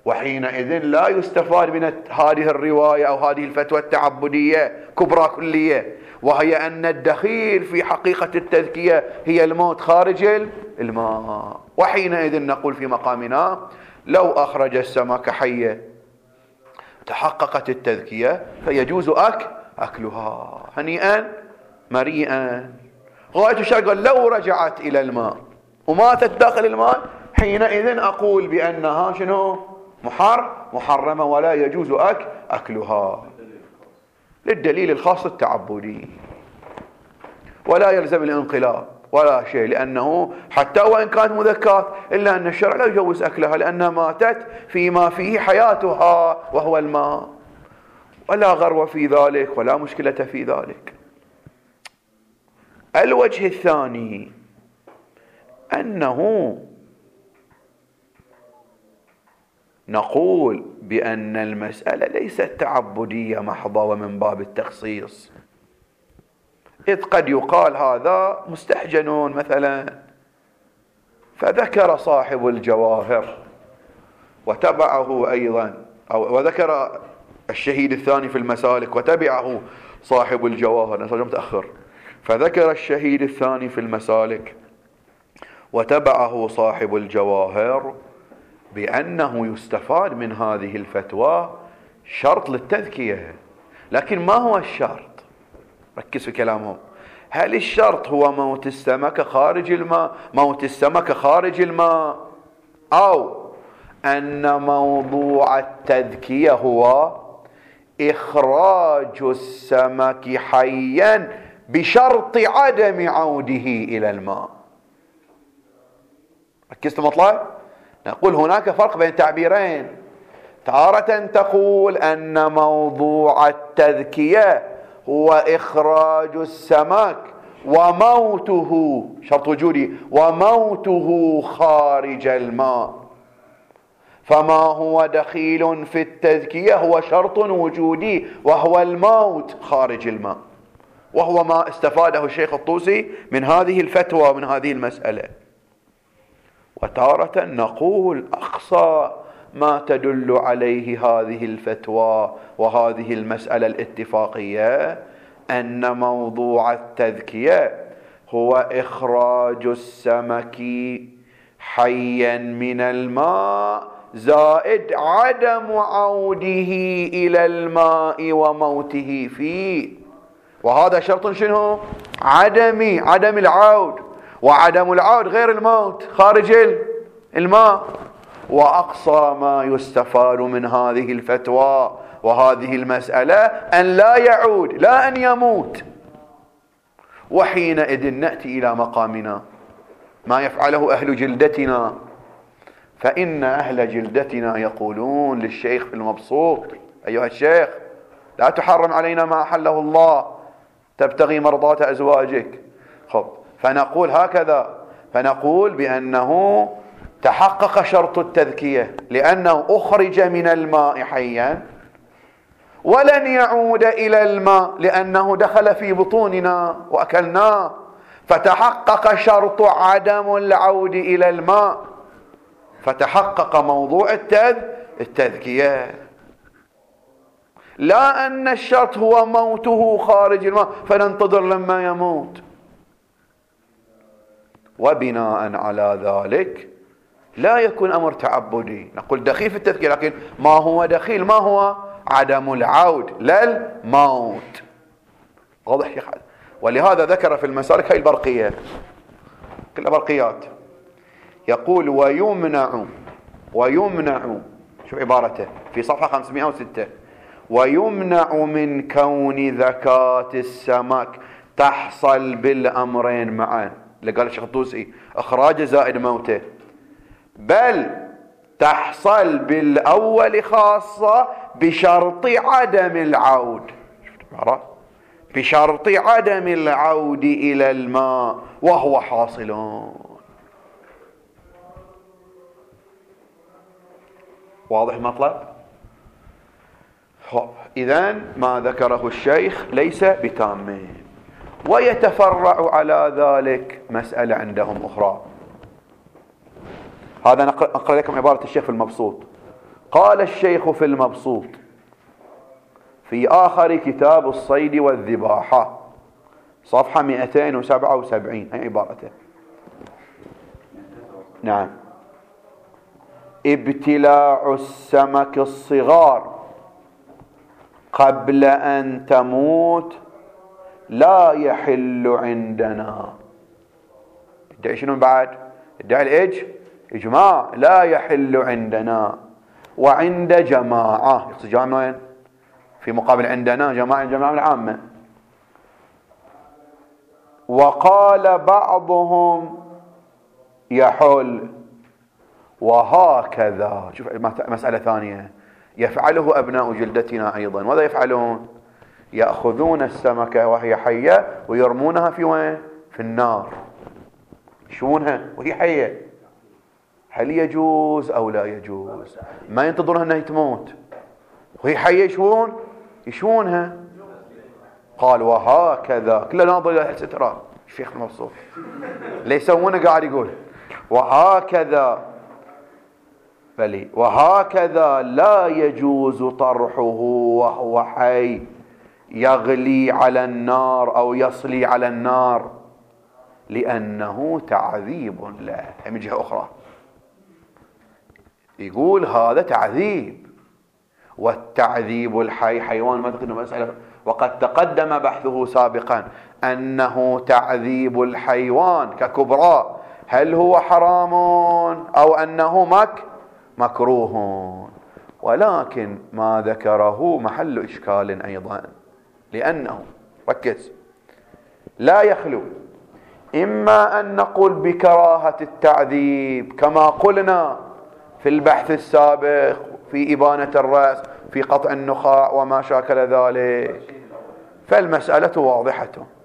وحينئذ لا يستفاد من هذه الرواية أو هذه الفتوى التعبدية كبرى كلية، وهي أن الدخيل في حقيقة التذكية هي الموت خارج الماء. وحينئذ نقول في مقامنا لو أخرج السمك حية تحققت التذكية فيجوز أك أكلها هنيئا مريئا. غاية الشرع قال لو رجعت إلى الماء وماتت داخل الماء حينئذ أقول بأنها شنو محر محرمة ولا يجوز أك أكلها للدليل الخاص التعبدي، ولا يلزم الانقلاب ولا شيء، لأنه حتى وإن كانت مذكاة إلا أن الشرع لا يجوز أكلها لأنها ماتت فيما فيه حياتها وهو الماء، ولا غرو في ذلك ولا مشكلة في ذلك. الوجه الثاني أنه نقول بأن المسألة ليست تعبدية محضة ومن باب التخصيص، إذ قد يقال هذا مستحجن مثلا، فذكر صاحب الجواهر وتبعه أيضا أو وذكر الشهيد الثاني في المسالك وتبعه صاحب الجواهر، نسأل متأخر، فذكر الشهيد الثاني في المسالك وتبعه صاحب الجواهر بأنه يستفاد من هذه الفتوى شرط للتذكية. لكن ما هو الشرط؟ ركز في كلامهم. هل الشرط هو موت السمكة خارج الماء موت السمكة خارج الماء أو أن موضوع التذكية هو إخراج السمك حيا بشرط عدم عوده إلى الماء؟ ركزت مطلع؟ نقول هناك فرق بين تعبيرين، تارة تقول أن موضوع التذكية هو إخراج السمك وموته شرط وجودي وموته خارج الماء، فما هو دخيل في التذكية هو شرط وجودي وهو الموت خارج الماء، وهو ما استفاده الشيخ الطوسي من هذه الفتوى من هذه المسألة. وتارة نقول أقصى ما تدل عليه هذه الفتوى وهذه المسألة الاتفاقية أن موضوع التذكية هو إخراج السمك حيا من الماء زائد عدم عوده إلى الماء وموته فيه، وهذا شرط شنو؟ عدمي، عدم العود، وعدم العود غير الموت خارج الماء. وأقصى ما يستفاد من هذه الفتوى وهذه المسألة أن لا يعود لا أن يموت. وحينئذ نأتي إلى مقامنا ما يفعله أهل جلدتنا، فإن أهل جلدتنا يقولون للشيخ المبسوط أيها الشيخ لا تحرم علينا ما أحله الله تبتغي مرضات أزواجك. خب فنقول هكذا، فنقول بأنه تحقق شرط التذكية لأنه أخرج من الماء حيا ولن يعود إلى الماء لأنه دخل في بطوننا وأكلناه، فتحقق شرط عدم العود إلى الماء، فتحقق موضوع التذ... التذكية، لا أن الشرط هو موته خارج الماء فننتظر لما يموت. وبناء على ذلك لا يكون أمر تعبدي، نقول دخيل في التذكير، لكن ما هو دخيل؟ ما هو عدم العود لا الموت. واضح يا خالد؟ ولهذا ذكر في المسالك هاي البرقية كلها برقيات، يقول ويمنع ويمنع شو عبارته في صفحة خمسمائة وستة ويمنع من كون ذكاة السمك تحصل بالأمرين معا، اللي قال الشيخ الطوسي إخراج زائد موته، بل تحصل بالأول خاصة بشرط عدم العود، بشرط عدم العود إلى الماء وهو حاصل. واضح المطلب؟ إذن ما ذكره الشيخ ليس بتام، ويتفرع على ذلك مسألة عندهم أخرى. هذا نقرأ لكم عبارة الشيخ في المبسوط، قال الشيخ في المبسوط في آخر كتاب الصيد والذباحة صفحة مئتين وسبعة وسبعين، هي عبارته. نعم. ابتلاع السمك الصغار قبل أن تموت لا يحل عندنا. ادعي شنو بعد؟ ادعي الإج إجماع لا يحل عندنا وعند جماعة. يقصد جماعة في مقابل عندنا جماعة جماعة العامة. وقال بعضهم يحل وهكذا. شوف مسألة ثانية يفعله أبناء جلدتنا أيضا. ماذا يفعلون؟ يأخذون السمكة وهي حية ويرمونها في وين؟ في النار، يشوونها وهي حية. هل يجوز أو لا يجوز؟ ما ينتظرونها أنها تموت وهي حية، يشوون يشوونها. قال وهكذا. كله ناظر إلى السترة. الشيخ المبسوط ليس يسوونه قاعد يقول وهكذا بلي وهكذا لا يجوز طرحه وهو حي يغلي على النار أو يصلي على النار لأنه تعذيب له. من جهة أخرى يقول هذا تعذيب، والتعذيب الحي حيوان ما تقدم مسألة، وقد تقدم بحثه سابقا أنه تعذيب الحيوان ككبرى هل هو حرام أو أنه مك مكروه. ولكن ما ذكره محل إشكال أيضا، لأنه ركز لا يخلو إما أن نقول بكراهة التعذيب كما قلنا في البحث السابق في إبانة الرأس في قطع النخاع وما شاكل ذلك، فالمسألة واضحة.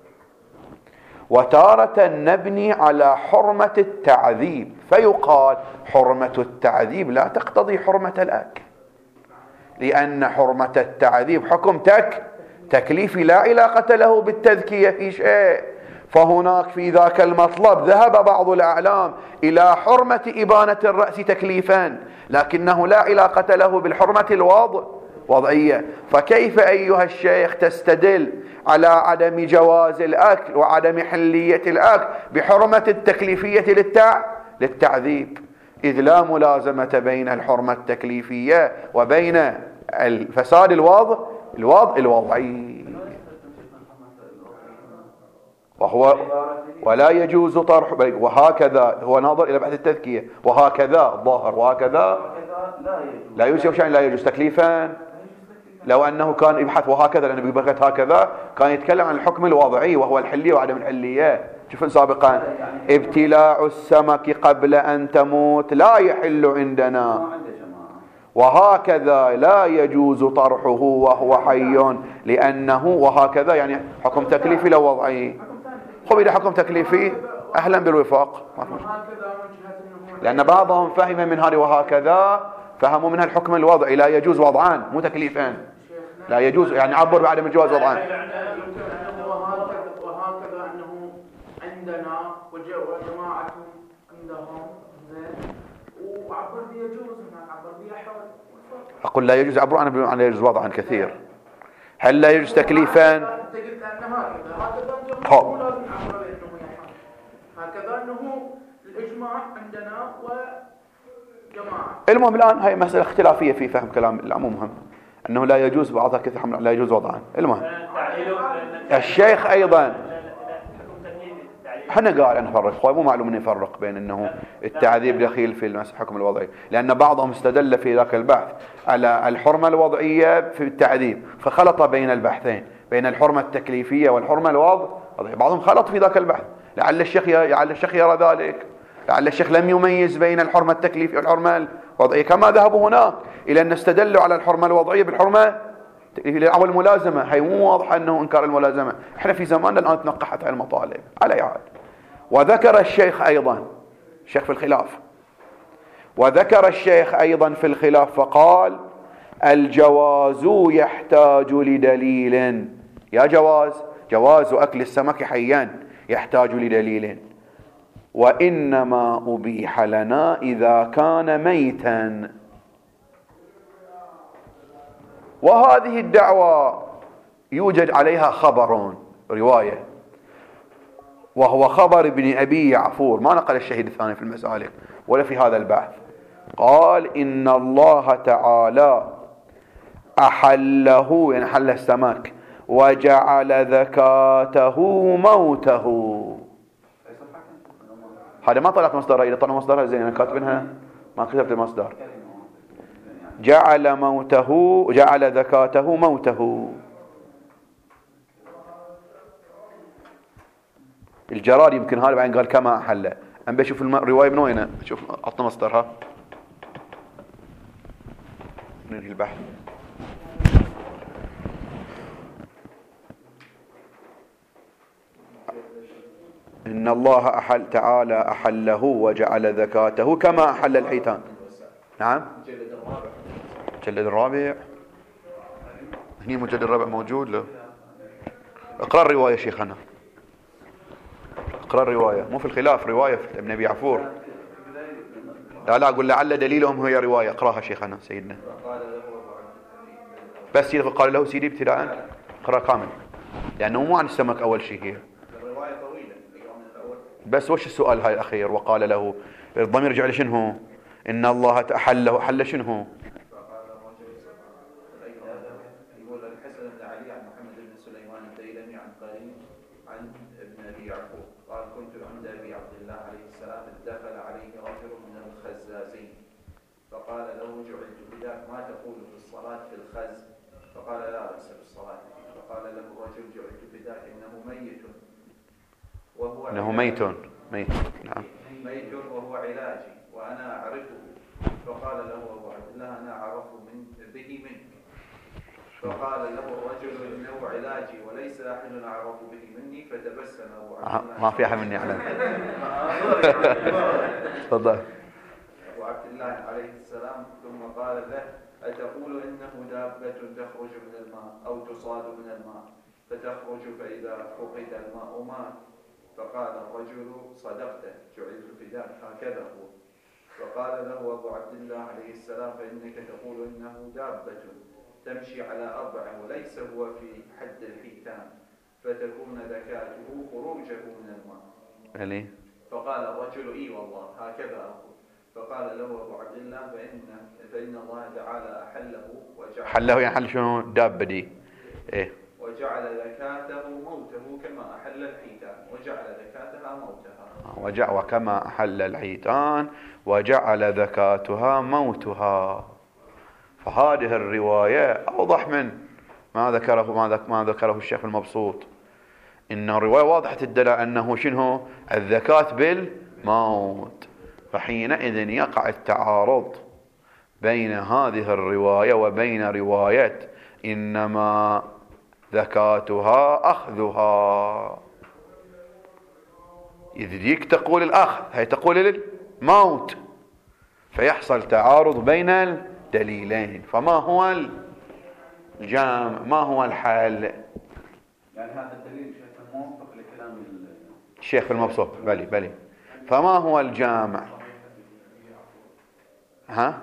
وتارة نبني على حرمة التعذيب فيقال حرمة التعذيب لا تقتضي حرمة الأكل، لأن حرمة التعذيب حكم تك تكليفي لا علاقة له بالتذكية في شيء. فهناك في ذاك المطلب ذهب بعض الأعلام إلى حرمة إبانة الرأس تكليفا، لكنه لا علاقة له بالحرمة الوضع وضعية. فكيف أيها الشيخ تستدل على عدم جواز الأكل وعدم حلية الأكل بحرمة التكليفية للتع... للتعذيب، إذ لا ملازمة بين الحرمة التكليفية وبين الفساد الوضع الوضع الوضعي. وهو ولا يجوز طرح. وهكذا هو ناظر إلى بحث التذكية. وهكذا الظاهر وهكذا لا يجوز لا يجوز تكليفا. لو أنه كان يبحث وهكذا، لأنه ببركة هكذا كان يتكلم عن الحكم الوضعي وهو الحلية وعدم الحلية. شوفوا سابقا ابتلاع السمك قبل أن تموت لا يحل عندنا وهكذا لا يجوز طرحه وهو حي لأنه وهكذا يعني حكم تكليفي لو وضعي. خب إذا حكم تكليفي أهلا بالوفاق، لأن بعضهم فهم من هذه وهكذا فهموا منها الحكم الوضعي لا يجوز وضعان مو تكليفان، لا يجوز يعني عبر بعدم الجواز وضعان. وهكذا أنه عندنا وجماعة عندهم وعبر بي يجوز عبر بي حول. أقول لا يجوز عبر، أنا أنا يجوز وضعا كثير. هل لا يجوز تكليفان؟ خب هكذا أنه الإجماع عندنا وجماعة. المهم الآن هاي مسألة اختلافية في فهم كلام العموم هم أنه لا يجوز بعضها كثير لا يجوز وضعا. المهم الشيخ أيضا احنا قال نفرق، مو معلوم أن يفرق بين أنه التعذيب دخيل في الحكم الوضعي، لأن بعضهم استدل في ذاك البحث على الحرمة الوضعية في التعذيب فخلط بين البحثين بين الحرمة التكليفية والحرمة الوضعية. بعضهم خلط في ذاك البحث، لعل الشيخ لعل الشيخ يرى ذلك، لعل الشيخ لم يميز بين الحرمة التكليفية والحرمة الوضعية كما ذهبوا هناك إلى أن استدلوا على الحرمة الوضعية بالحرمة أو الملازمة. هي مو واضحة أنه إنكار الملازمة. إحنا في زماننا الآن تنقحت على المطالب على إعادة. وذكر الشيخ أيضا الشيخ في الخلاف وذكر الشيخ أيضا في الخلاف فقال الجواز يحتاج لدليل. يا جواز جواز أكل السمك حيا يحتاج لدليل، وإنما أبيح لنا إذا كان ميتا. وهذه الدعوة يوجد عليها خبر رواية، وهو خبر ابن أبي يعفور، ما نقل الشهيد الثاني في المسالك ولا في هذا البحث. قال إن الله تعالى أحله، يعني حل السمك، وجعل ذكاته موته. هذا ما طلعت مصدرها، إذا طلع مصدرها زين، أنا كاتبينها ما كتبت المصدر. جعل موته، جعل ذكاته موته. الجرار يمكن هذا بعدين قال كما أحله. أنا بشوف الرواية من وين، شوف أعطنا مصدرها ننهي البحث. إن الله أحل تعالى أحله وجعل ذكاته كما أحل الحيتان. نعم المجلد الرابع، هني المجلد الرابع موجود له. اقرأ الرواية شيخنا، اقرأ الرواية، مو في الخلاف، رواية في ابن أبي عفور. لا لا أقول لعل دليلهم هي رواية. اقرأها شيخنا سيدنا، بس سيدي قال له سيدي ابتداء اقرأ كامل، لأنه مو عن السمك أول شيء هي بس. وش السؤال هاي الأخير؟ وقال له، الضمير يرجع لشنو؟ إن الله تحله، حل شنو؟ يقول الحسن بن علي عن محمد بن سليمان الديلمي عن قرين عن ابن أبي يعقوب قال كنت عند أبي عبد الله عليه السلام إذ دخل عليه رجل من الخزازين فقال له جعلت بذاك ما تقول في الصلاة في الخز؟ فقال لا بأس بالصلاة. فقال له الرجل جعلت بذاك إنه ميت وهو إنه ميت ميت نعم ميت وهو علاجي وأنا أعرفه. فقال له أبو عبد الله أنا أعرف من به منك. فقال له الرجل إنه علاجي وليس أحد أعرف به مني. فتبسم أبو عبد الله. ما في أحد مني أعلم. تفضل. أبو عبد الله عليه السلام ثم قال له أتقول إنه دابة تخرج من الماء أو تصاد من الماء فتخرج فإذا فقد الماء مات؟ فقال الرجل صدقت جعلت فداك هكذا هو. فقال له أبو عبد الله عليه السلام فإنك تقول إنه دابة تمشي على أربع وليس هو في حد الحيتان فتكون ذكاته خروجه من الماء. فقال الرجل إي والله هكذا أقول. فقال له أبو عبد الله فإن, فإن الله تعالى أحله وجعل حله يعني حل شنو؟ دابة دي إيه؟ وجعل ذكاته موته كما أحل الحيتان وجعل ذكاتها موتها. وجع وكما أحل الحيتان وجعل ذكاتها موتها. فهذه الرواية أوضح من ما ذكره ما ذكره الشيخ المبسوط. إن الرواية واضحة الدلالة أنه شنو؟ الذكاة بالموت. فحينئذ يقع التعارض بين هذه الرواية وبين رواية إنما ذكاتها أخذها. إذ ديك تقول الأخذ، هي تقول الموت، فيحصل تعارض بين الدليلين. فما هو الجامع؟ ما هو الحل؟ يعني هذا الدليل شيخ موافق لكلام الشيخ المبسوط. بلي بلي. فما هو الجامع؟ ها؟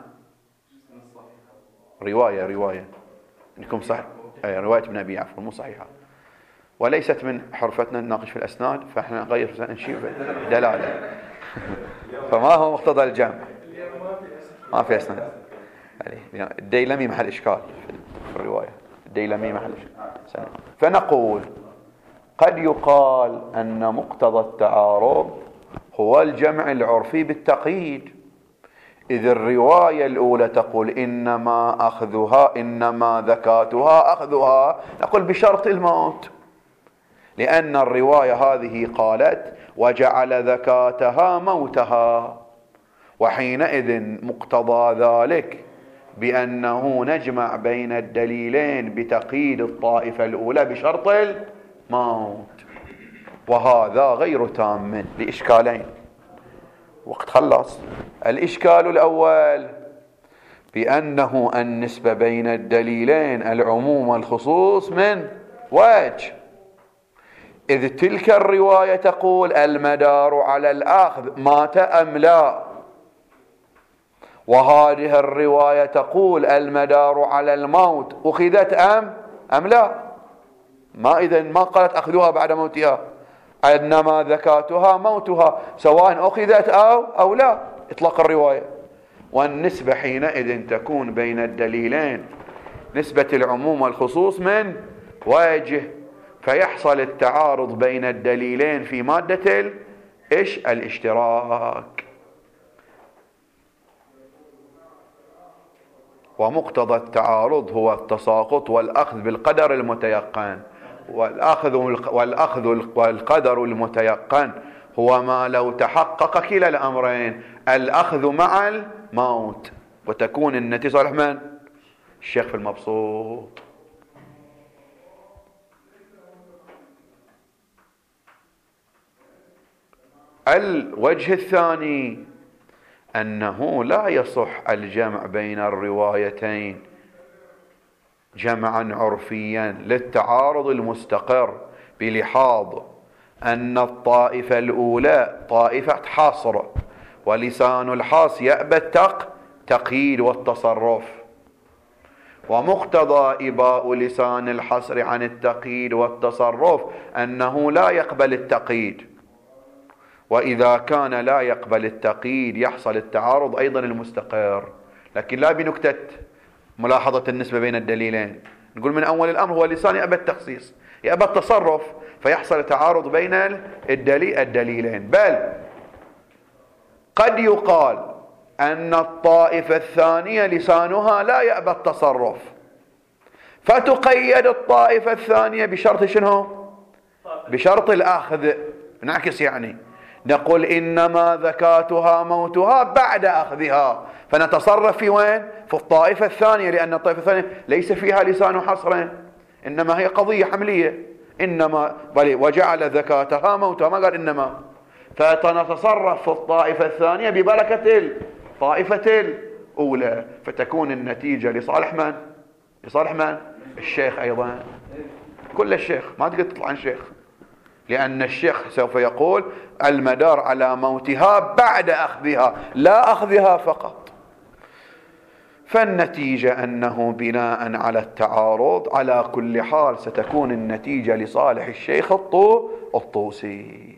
رواية رواية انكم صح، أي رواية ابن أبي عفور مو صحيحة، وليست من حرفتنا نناقش في الأسناد، فإحنا نغير نشيل دلالة. فما هو مقتضى الجامع؟ ما في أسناد. الديلمي محل إشكال في الرواية، الديلمي محل إشكال. فنقول قد يقال أن مقتضى التعارض هو الجمع العرفي بالتقييد. إذ الرواية الأولى تقول إنما أخذها إنما ذكاتها أخذها، نقول بشرط الموت، لأن الرواية هذه قالت وجعل ذكاتها موتها، وحينئذ مقتضى ذلك بأنه نجمع بين الدليلين بتقييد الطائفة الأولى بشرط الموت، وهذا غير تام لإشكالين. وقت خلص. الإشكال الأول بأنه النسبة بين الدليلين العموم والخصوص من وجه، إذ تلك الرواية تقول المدار على الأخذ مات أم لا، وهذه الرواية تقول المدار على الموت، أخذت أم أم لا؟ ما إذن ما قالت أخذوها بعد موتها، إنما ذكاتها موتها، سواء أخذت أو أو لا، إطلاق الرواية. والنسبة حينئذ تكون بين الدليلين نسبة العموم والخصوص من وجه، فيحصل التعارض بين الدليلين في مادة ال إيش الاشتراك. ومقتضى التعارض هو التساقط والأخذ بالقدر المتيقن، والأخذ والأخذ والقدر المتيقن هو ما لو تحقق كلا الأمرين، الأخذ مع الموت، وتكون النتيجة صالح من؟ الشيخ في المبسوط. الوجه الثاني أنه لا يصح الجمع بين الروايتين جمعا عرفيا للتعارض المستقر، بلحاظ أن الطائفة الأولى طائفة حصر، ولسان الحاص يأبى التقييد والتصرف، ومقتضى إباء لسان الحصر عن التقييد والتصرف أنه لا يقبل التقييد، وإذا كان لا يقبل التقييد يحصل التعارض أيضا المستقر. لكن لا بنكتة ملاحظة النسبة بين الدليلين، نقول من أول الأمر هو لسان يأبى التخصيص يأبى التصرف، فيحصل تعارض بين الدليل الدليلين. بل قد يقال أن الطائفة الثانية لسانها لا يأبى التصرف، فتقيد الطائفة الثانية بشرط شنو؟ بشرط الأخذ. نعكس يعني نقول إنما ذكاتها موتها بعد أخذها، فنتصرف في وين؟ في الطائفة الثانية، لأن الطائفة الثانية ليس فيها لسان حصر، إنما هي قضية حملية، إنما بل وجعل ذكاتها موتها، ما قال إنما، فنتصرف في الطائفة الثانية ببركة الطائفة الأولى، فتكون النتيجة لصالح من؟ لصالح من؟ الشيخ أيضا، كل الشيخ، ما تقدر تطلع عن الشيخ، لأن الشيخ سوف يقول المدار على موتها بعد أخذها لا أخذها فقط. فالنتيجة أنه بناء على التعارض على كل حال ستكون النتيجة لصالح الشيخ الطو الطوسي،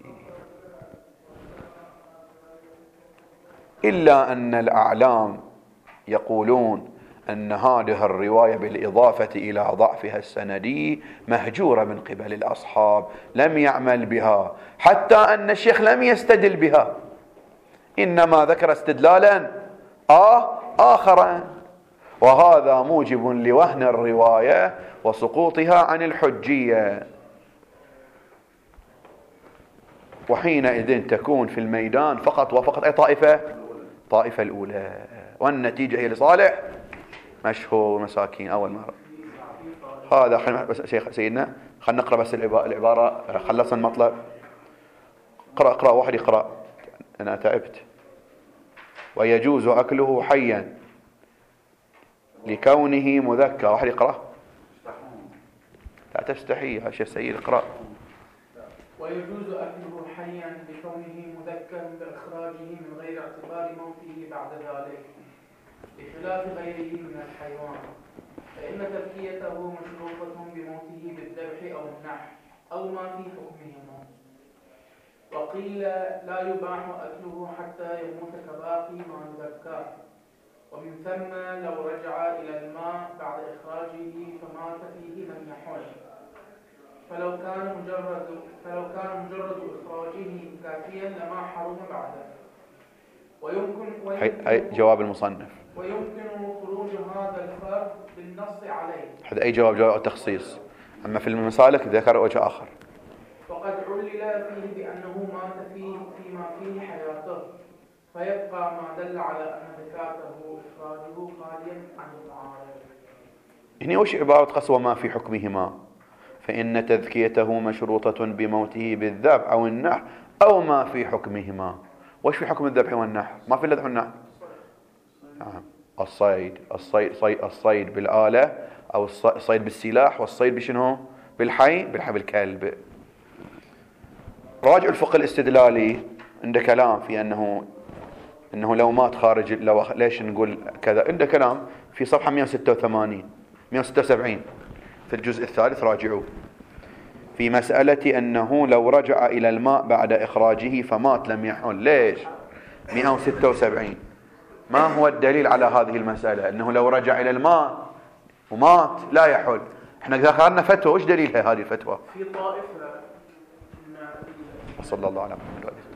إلا أن الأعلام يقولون أن هذه الرواية بالإضافة إلى ضعفها السندي مهجورة من قبل الأصحاب، لم يعمل بها، حتى أن الشيخ لم يستدل بها، إنما ذكر استدلالا آه آخرا، وهذا موجب لوهن الرواية وسقوطها عن الحجية. وحينئذ تكون في الميدان فقط وفقط أي طائفة؟ طائفة الأولى، والنتيجة هي لصالح مشهور مساكين. أول مرة هذا خلنا بس شيخ سيدنا خلنا نقرأ بس العبارة، خلصنا المطلب. اقرأ اقرأ واحد يقرأ، أنا تعبت. ويجوز أكله حيا لكونه مذكر، واحد يقرأ. لا تستحي يا شيخ سيد، اقرأ. ويجوز أكله حيا لكونه مذكر بإخراجه من غير اعتبار موته بعد ذلك، بخلاف غيره من الحيوان، فإن تذكيته مشروطة بموته بالذبح أو النحر أو ما في حكمهما. وقيل لا يباح أكله حتى يموت كباقي ما يذكى، ومن ثم لو رجع إلى الماء بعد إخراجه فمات فيه لم يحل، فلو كان مجرد فلو كان مجرد إخراجه كافيا لما حرم بعده. ويمكن, ويمكن أي جواب المصنف، ويمكن خروج هذا الفرق بالنص عليه. هذا أي جواب؟ جواب التخصيص. أما في المسالك ذكر وجه آخر. وقد علل فيه بأنه مات فيه فيما فيه حياته، فيبقى ما دل على أن ذكاته إخراجه خاليا عن المعارض. هنا وش عبارة قسوة ما في حكمهما؟ فإن تذكيته مشروطة بموته بالذبح أو النحر أو ما في حكمهما. وش في حكم الذبح والنحر؟ ما في الذبح والنحر. نعم. الصيد الصيد صيد الصيد بالآلة، أو الصيد بالسلاح، والصيد بشنو؟ بالحي بالحي بالكلب. راجع الفقه الاستدلالي عنده كلام في أنه انه لو مات خارج لو ليش نقول كذا؟ عنده كلام في صفحة مئة وستة وثمانين مئة وستة وسبعين في الجزء الثالث، راجعوه، في مسألة أنه لو رجع إلى الماء بعد إخراجه فمات لم يحل. ليش؟ مئة وستة وسبعين. ما هو الدليل على هذه المسألة أنه لو رجع إلى الماء ومات لا يحل؟ احنا ذكرنا فتوى، وش دليلها هذه الفتوى؟ في طائفة صلى الله على محمد وآله.